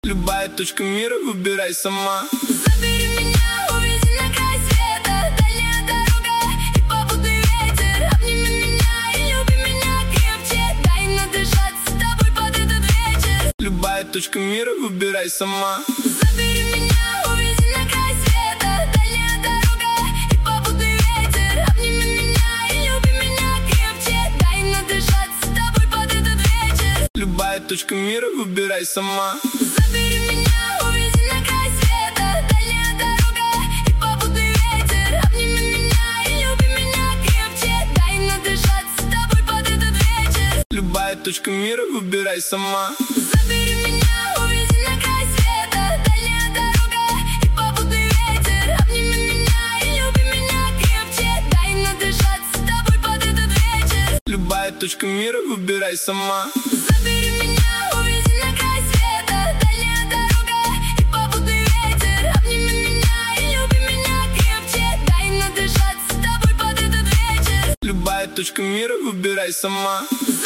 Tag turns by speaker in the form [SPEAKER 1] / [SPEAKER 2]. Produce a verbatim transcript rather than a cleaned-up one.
[SPEAKER 1] Любая точка мира, выбирай сама.
[SPEAKER 2] Забери меня, увези на край света, дальняя дорога и попутный ветер. Обними меня и люби меня крепче, дай надышаться с тобой под этот вечер.
[SPEAKER 1] Любая точка мира, выбирай сама.
[SPEAKER 2] Забери меня, увези на край света, дальняя дорога и попутный ветер. Обними меня и люби меня крепче, дай надышаться с тобой под этот вечер.
[SPEAKER 1] Любая точка мира, выбирай сама.
[SPEAKER 2] Забери меня, увези на край света, дальняя дорога и попутный ветер. Обними меня и люби меня крепче, дай надышаться с тобой под этот вечер.
[SPEAKER 1] Любая точка мира, выбирай сама.
[SPEAKER 2] Забери меня, увези на край света, дальняя дорога и попутный ветер. Обними меня и люби меня крепче, дай надышаться с тобой под этот вечер.
[SPEAKER 1] Любая точка мира, выбирай сама.
[SPEAKER 2] Забери меня, увези на край света, дальняя дорога и попутный ветер. Обними меня и люби меня крепче, дай надышаться с тобой под этот вечер.
[SPEAKER 1] Любая точка мира, выбирай сама.